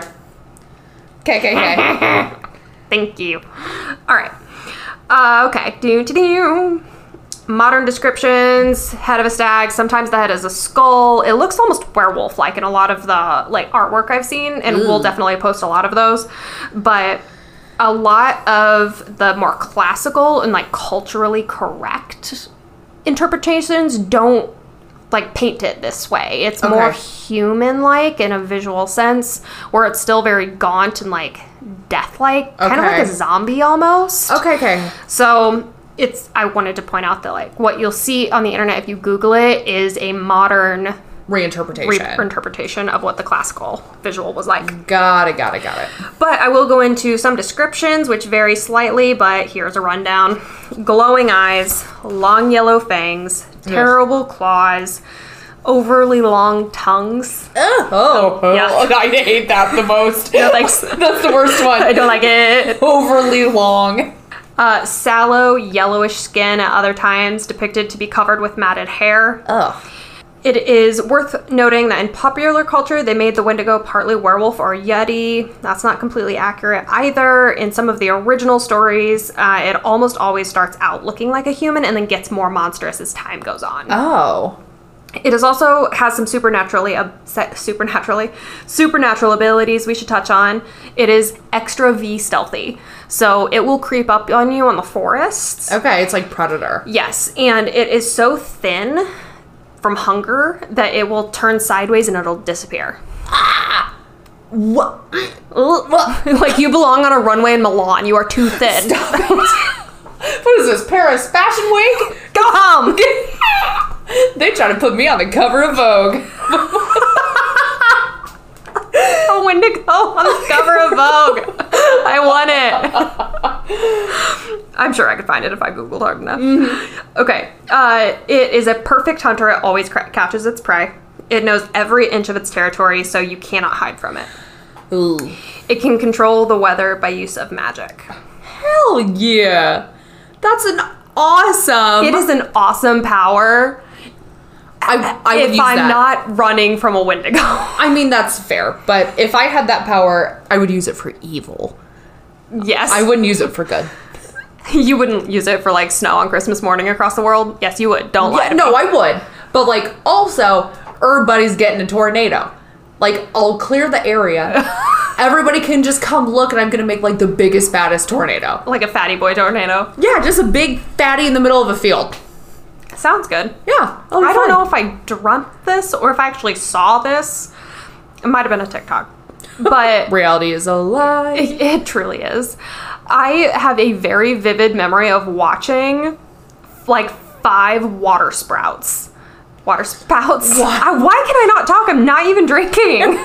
KKK. Thank you. All right. Okay. Modern descriptions, head of a stag, sometimes the head is a skull. It looks almost werewolf-like in a lot of the like artwork I've seen, and we'll definitely post a lot of those. But a lot of the more classical and like culturally correct interpretations don't like paint it this way. It's more human-like in a visual sense, where it's still very gaunt and like death-like, kind of like a zombie almost. Okay. So I wanted to point out that like what you'll see on the internet if you Google it is a modern reinterpretation of what the classical visual was like. Got it. But I will go into some descriptions, which vary slightly, but here's a rundown. Glowing eyes, long yellow fangs, terrible claws, overly long tongues. Yeah. I hate that the most. No, thanks. That's the worst one. I don't like it. Overly long. Sallow, yellowish skin at other times, depicted to be covered with matted hair. Ugh. It is worth noting that in popular culture, they made the Wendigo partly werewolf or yeti. That's not completely accurate either. In some of the original stories, it almost always starts out looking like a human and then gets more monstrous as time goes on. Oh. It is also has some supernatural abilities we should touch on. It is extra V stealthy. So it will creep up on you on the forests. Okay, it's like Predator. Yes, and it is so thin from hunger that it will turn sideways and it'll disappear. What? Like you belong on a runway in Milan. You are too thin. What is this, Paris Fashion Week? Go home! They try to put me on the cover of Vogue. A Wendigo on the cover of Vogue. I want it. I'm sure I could find it if I Googled hard enough. Mm-hmm. Okay. It is a perfect hunter. It always catches its prey. It knows every inch of its territory, so you cannot hide from it. Ooh. It can control the weather by use of magic. Hell yeah. That's an awesome... It is an awesome power. I would use that. If I'm not running from a Wendigo. I mean, that's fair. But if I had that power, I would use it for evil. Yes. I wouldn't use it for good. You wouldn't use it for, like, snow on Christmas morning across the world? Yes, you would. Don't lie to me. No, I would. But, like, also, everybody's getting a tornado. Like, I'll clear the area. Everybody can just come look, and I'm going to make, like, the biggest, baddest tornado. Like a fatty boy tornado? Yeah, just a big fatty in the middle of a field. Sounds good. Yeah. I don't know if I dreamt this or if I actually saw this. It might have been a TikTok. But reality is a lie. It truly is. I have a very vivid memory of watching like 5 water sprouts. Water spouts? Why can I not talk? I'm not even drinking.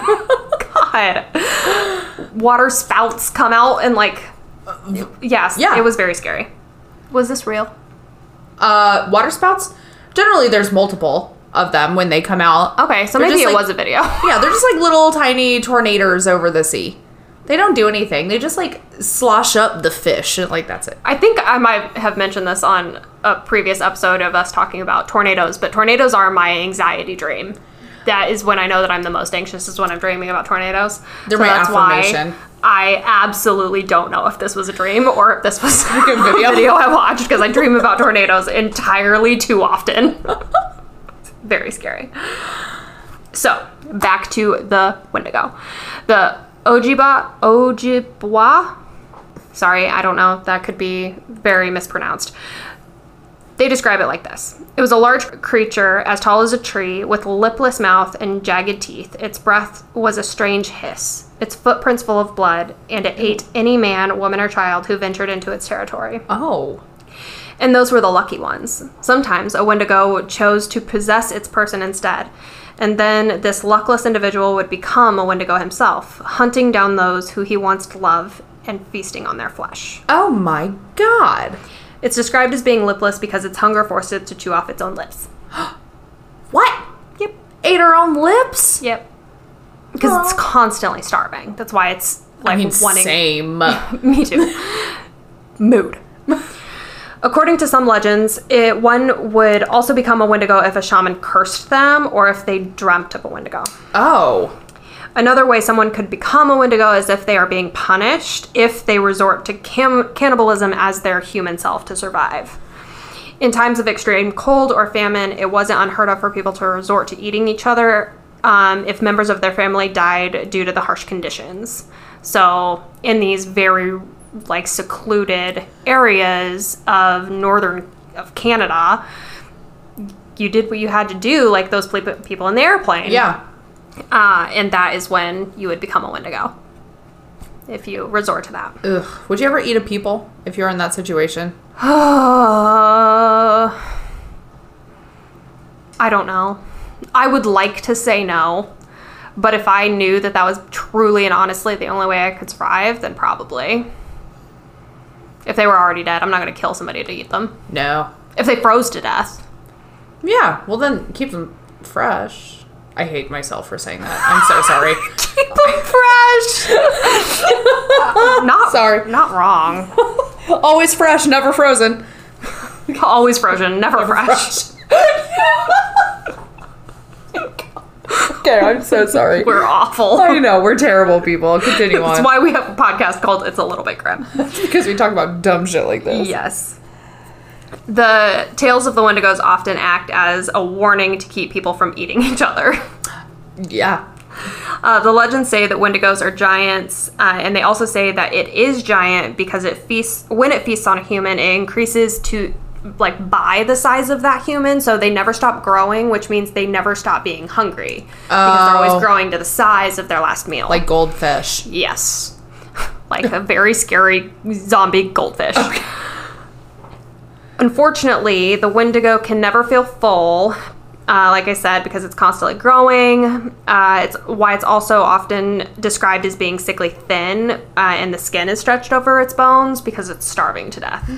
God. Water spouts come out and like... Yes. Yeah. It was very scary. Was this real? Water spouts? Generally, there's multiple of them when they come out. Okay, so maybe it was a video. Yeah, they're just like little tiny tornadoes over the sea. They don't do anything. They just like slosh up the fish and like that's it. I think I might have mentioned this on a previous episode of us talking about tornadoes, but tornadoes are my anxiety dream. That is when I know that I'm the most anxious, is when I'm dreaming about tornadoes. They're my affirmation. I absolutely don't know if this was a dream or if this was like a video I watched, because I dream about tornadoes entirely too often. Very scary. So, back to the Wendigo. The Ojibwa. Sorry, I don't know. That could be very mispronounced. They describe it like this. It was a large creature as tall as a tree with lipless mouth and jagged teeth. Its breath was a strange hiss. Its footprints full of blood, and it ate any man, woman, or child who ventured into its territory. Oh. And those were the lucky ones. Sometimes a Wendigo chose to possess its person instead. And then this luckless individual would become a Wendigo himself, hunting down those who he once loved and feasting on their flesh. Oh my God. It's described as being lipless because its hunger forced it to chew off its own lips. What? Yep. Ate her own lips? Yep. Because it's constantly starving. That's why it's like wanting... Same. Me too. Mood. According to some legends, one would also become a Wendigo if a shaman cursed them or if they dreamt of a Wendigo. Oh. Another way someone could become a Wendigo is if they are being punished, if they resort to cannibalism as their human self to survive. In times of extreme cold or famine, it wasn't unheard of for people to resort to eating each other if members of their family died due to the harsh conditions. So in these very like secluded areas of Canada, you did what you had to do, like those people in the airplane. Yeah. And that is when you would become a Wendigo, if you resort to that. Ugh. Would you ever eat a people if you're in that situation? I don't know. I would like to say no, but if I knew that was truly and honestly the only way I could survive, then probably. If they were already dead, I'm not going to kill somebody to eat them. No. If they froze to death. Yeah, well then keep them fresh. I hate myself for saying that. I'm so sorry. Keep them fresh. Not sorry. Not wrong. Always fresh, never frozen. Always frozen, never fresh. Okay, I'm so sorry. We're awful. I know, we're terrible people. Continue on. That's why we have a podcast called It's a Little Bit Grim. Because we talk about dumb shit like this. Yes. The tales of the Wendigos often act as a warning to keep people from eating each other. Yeah. The legends say that Wendigos are giants, and they also say that it is giant because when it feasts on a human, it increases to by the size of that human, so they never stop growing, which means they never stop being hungry because they're always growing to the size of their last meal. Like goldfish. Yes. Like a very scary zombie goldfish. Okay. Unfortunately, the Wendigo can never feel full, like I said, because it's constantly growing. It's why it's also often described as being sickly thin, and the skin is stretched over its bones because it's starving to death.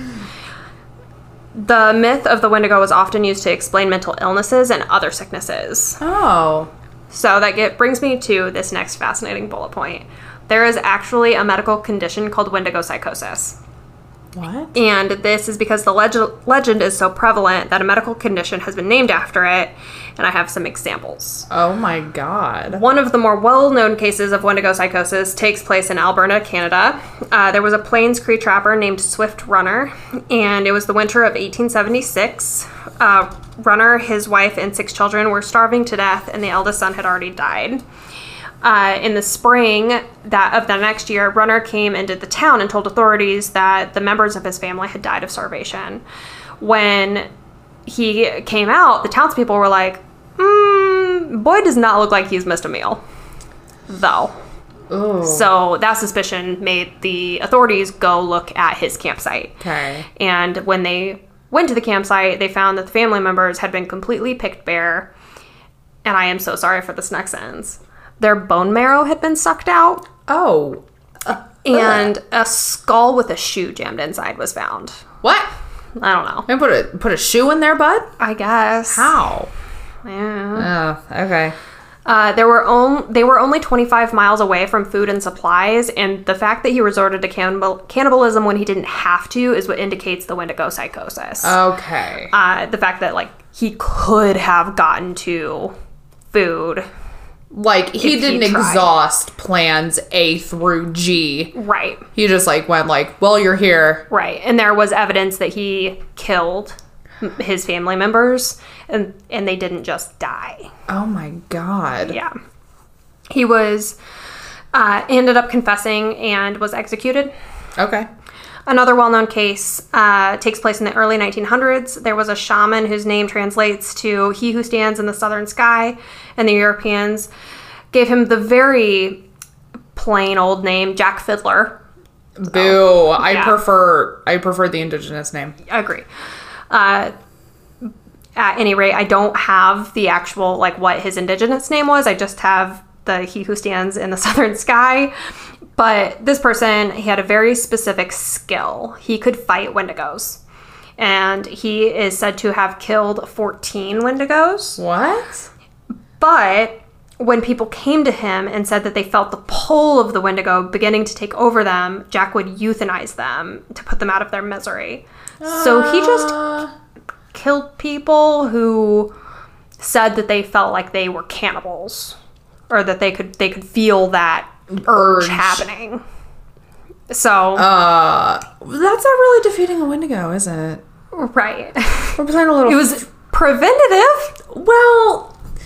The myth of the Wendigo was often used to explain mental illnesses and other sicknesses. Oh. So that brings me to this next fascinating bullet point. There is actually a medical condition called Wendigo psychosis. What? And this is because the legend is so prevalent that a medical condition has been named after it, and I have some examples. Oh my god. One of the more well-known cases of Wendigo psychosis takes place in Alberta, Canada. There was a Plains Cree trapper named Swift Runner, and it was the winter of 1876. Runner, his wife, and 6 children were starving to death, and the eldest son had already died. In the spring of the next year, Runner came into the town and told authorities that the members of his family had died of starvation. When he came out, the townspeople were like, boy does not look like he's missed a meal, though. Ooh. So that suspicion made the authorities go look at his campsite. Okay. And when they went to the campsite, they found that the family members had been completely picked bare. And I am so sorry for this next sentence. Their bone marrow had been sucked out. Oh. And a skull with a shoe jammed inside was found. What? I don't know. And put a shoe in there, bud? I guess. How? Yeah. Oh, okay. They were only 25 miles away from food and supplies, and the fact that he resorted to cannibalism when he didn't have to is what indicates the Wendigo psychosis. Okay. The fact that he could have gotten to food. He didn't exhaust plans A through G. Right. He just went well, you're here. Right. And there was evidence that he killed his family members, and they didn't just die. Oh my god. Yeah. He was ended up confessing and was executed. Okay. Another well-known case takes place in the early 1900s. There was a shaman whose name translates to "He Who Stands in the Southern Sky," and the Europeans gave him the very plain old name Jack Fiddler. Boo! Yeah. I prefer the indigenous name. I agree. At any rate, I don't have the actual what his indigenous name was. I just have the "He Who Stands in the Southern Sky." But this person, he had a very specific skill. He could fight Wendigos. And he is said to have killed 14 Wendigos. What? But when people came to him and said that they felt the pull of the Wendigo beginning to take over them, Jack would euthanize them to put them out of their misery. So he just killed people who said that they felt like they were cannibals, or that they could feel that urge happening. So that's not really defeating a Wendigo, is it? Right. We're playing a little... It was preventative. Well...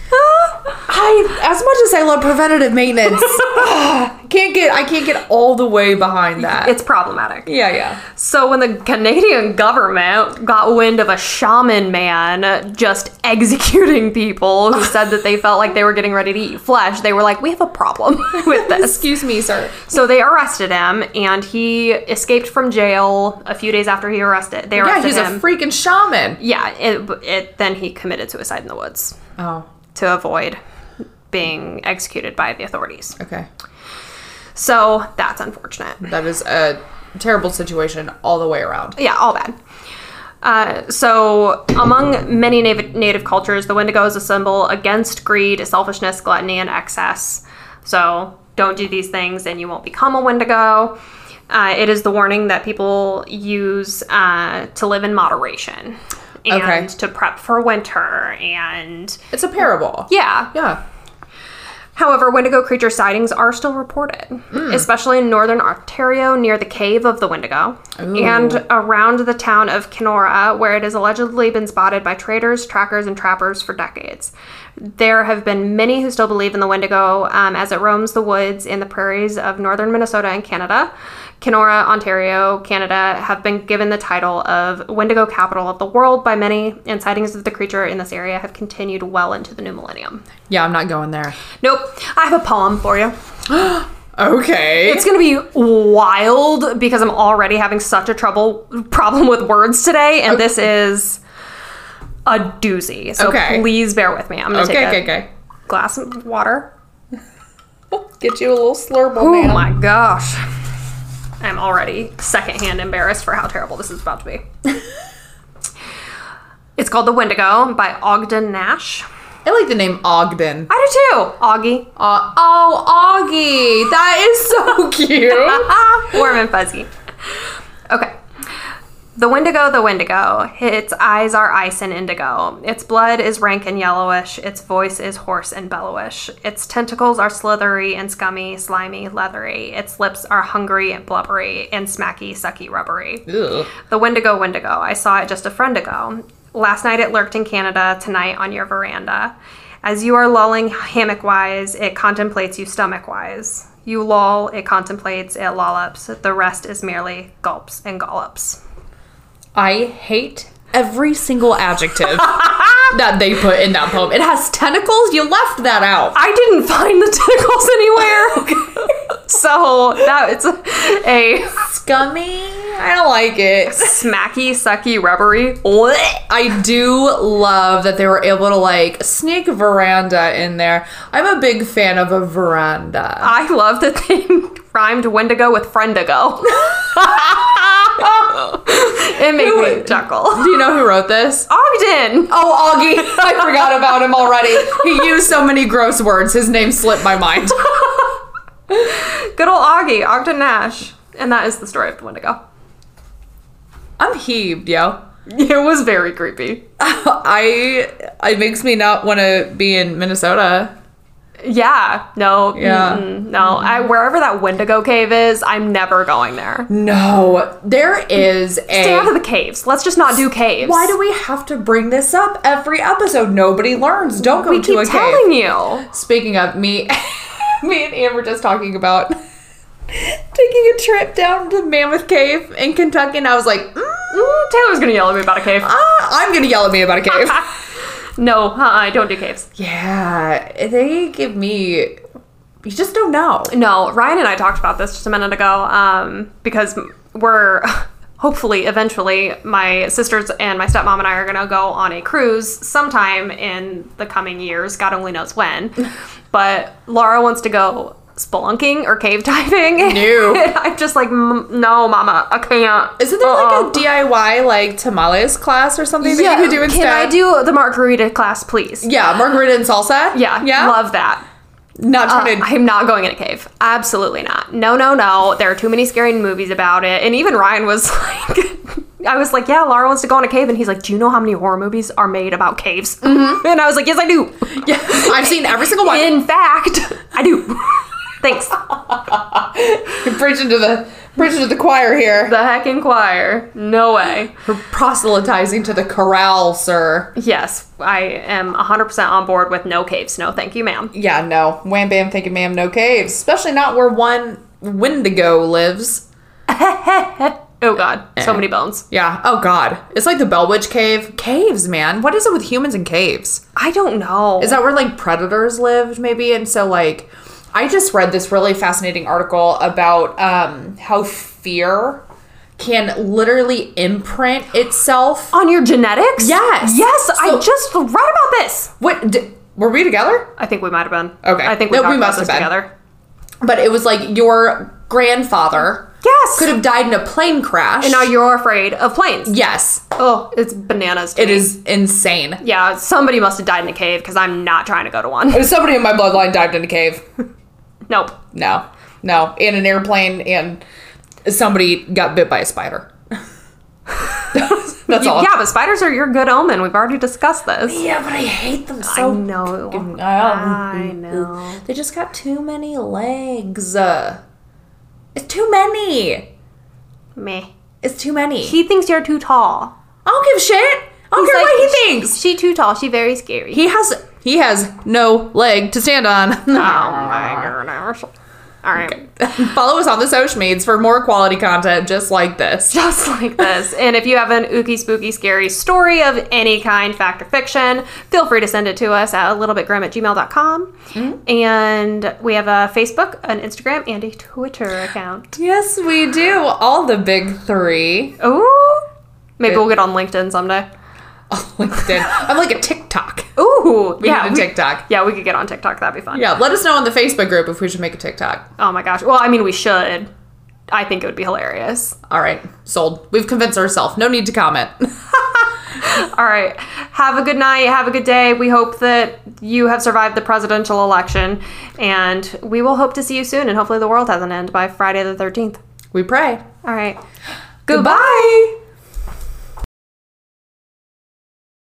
as much as I love preventative maintenance, I can't get all the way behind that. It's problematic. Yeah. So when the Canadian government got wind of a shaman man just executing people who said that they felt like they were getting ready to eat flesh, they were like, we have a problem with this. Excuse me, sir. So they arrested him, and he escaped from jail a few days after he arrested. They arrested him. Yeah, he's a freaking shaman. Yeah, then he committed suicide in the woods. Oh. To avoid being executed by the authorities. Okay. So that's unfortunate. That is a terrible situation all the way around. Yeah, all bad. So among many native cultures, the Wendigo is a symbol against greed, selfishness, gluttony, and excess. So don't do these things and you won't become a Wendigo. It is the warning that people use to live in moderation. And to prep for winter, and... It's a parable. Yeah. However, Wendigo creature sightings are still reported, especially in northern Ontario near the Cave of the Wendigo, and around the town of Kenora, where it has allegedly been spotted by traders, trackers, and trappers for decades. There have been many who still believe in the Wendigo as it roams the woods in the prairies of northern Minnesota and Canada. Kenora, Ontario, Canada have been given the title of Wendigo Capital of the World by many, and sightings of the creature in this area have continued well into the new millennium. Yeah, I'm not going there. Nope. I have a poem for you. Okay. It's going to be wild because I'm already having such a problem with words today, and this is a doozy. So please bear with me. I'm going to take a glass of water. Get you a little slurple, man. Oh my gosh. I'm already secondhand embarrassed for how terrible this is about to be. It's called The Wendigo by Ogden Nash. I like the name Ogden. I do too. Augie. Augie. That is so cute. Warm and fuzzy. Okay. The Wendigo, its eyes are ice and indigo. Its blood is rank and yellowish. Its voice is hoarse and bellowish. Its tentacles are slithery and scummy, slimy, leathery. Its lips are hungry and blubbery and smacky, sucky, rubbery. Ugh. The Wendigo, I saw it just a friend ago. Last night it lurked in Canada, tonight on your veranda. As you are lolling hammock-wise, it contemplates you stomach-wise. You loll, it contemplates, it lollops. The rest is merely gulps and gollops. I hate every single adjective that they put in that poem. It has tentacles? You left that out. I didn't find the tentacles anywhere. So it's a scummy. I don't like it. Smacky, sucky, rubbery. I do love that they were able to sneak veranda in there. I'm a big fan of a veranda. I love that they rhymed Wendigo with Friendigo. It made me chuckle. Do you know who wrote this? Ogden. Oh, Augie. I forgot about him already. He used so many gross words. His name slipped my mind. Good old Augie, Ogden Nash. And that is the story of the Wendigo. I'm heaved, yo. It was very creepy. It makes me not want to be in Minnesota. Yeah. No. Yeah. No. Wherever that Wendigo cave is, I'm never going there. No. There is Stay out of the caves. Let's just not do caves. Why do we have to bring this up every episode? Nobody learns. Don't go to a cave. We keep telling you. Speaking of, me and Ian were just talking about taking a trip down to Mammoth Cave in Kentucky, and I was like, Taylor's gonna yell at me about a cave. I'm gonna yell at me about a cave. No, I don't do caves. Yeah, they give me... You just don't know. No, Ryan and I talked about this just a minute ago, because we're... Hopefully, eventually, my sisters and my stepmom and I are going to go on a cruise sometime in the coming years. God only knows when. But Laura wants to go spelunking or cave diving. No. I'm just like, no, mama, I can't. Isn't there a DIY tamales class or something that you could do instead? Can I do the margarita class, please? Yeah, margarita and salsa? Yeah, love that. Not trying to... I'm not going in a cave. Absolutely not. No. There are too many scary movies about it. And even Ryan was like... I was like, yeah, Laura wants to go in a cave. And he's like, do you know how many horror movies are made about caves? Mm-hmm. And I was like, yes, I do. Yeah, I've seen every single one. In fact, I do. Thanks. You're preaching to the choir here. The heckin' choir. No way. We're proselytizing to the corral, sir. Yes, I am 100% on board with no caves. No, thank you, ma'am. Yeah, no. Wham bam, thank you, ma'am, no caves. Especially not where one Wendigo lives. Oh, God. So many bones. Yeah. Oh, God. It's like the Bell Witch Cave. Caves, man. What is it with humans and caves? I don't know. Is that where, like, predators lived, maybe? And so, like, I just read this really fascinating article about how fear can literally imprint itself. On your genetics? Yes. Yes, I just read about this. What? Were we together? I think we might have been. Okay. I think we must have been together. But it was like your grandfather could have died in a plane crash. And now you're afraid of planes. Yes. Oh, it's bananas to It me. is insane. Yeah, somebody must have died in a cave because I'm not trying to go to one. Somebody in my bloodline dived in a cave. Nope. No. In an airplane, and somebody got bit by a spider. That's all. Yeah, but spiders are your good omen. We've already discussed this. Yeah, but I hate them so. I know. I know. They just got too many legs. It's too many. Meh. It's too many. He thinks you're too tall. I don't give a shit. I don't care what he thinks. She too tall. She very scary. He has no leg to stand on. Oh my goodness. All right. Okay. Follow us on the social medias for more quality content just like this. Just like this. And if you have an ooky, spooky, scary story of any kind, fact or fiction, feel free to send it to us at littlebitgrim@gmail.com. Mm-hmm. And we have a Facebook, an Instagram, and a Twitter account. Yes, we do. All the big three. Ooh. Maybe we'll get on LinkedIn someday. Oh, LinkedIn. I'm like a TikTok. Ooh. We need a TikTok. Yeah, we could get on TikTok. That'd be fun. Yeah, let us know on the Facebook group if we should make a TikTok. Oh my gosh. Well, I mean, we should. I think it would be hilarious. All right. Sold. We've convinced ourselves. No need to comment. All right. Have a good night. Have a good day. We hope that you have survived the presidential election. And we will hope to see you soon. And hopefully the world has an end by Friday the 13th. We pray. All right. Goodbye.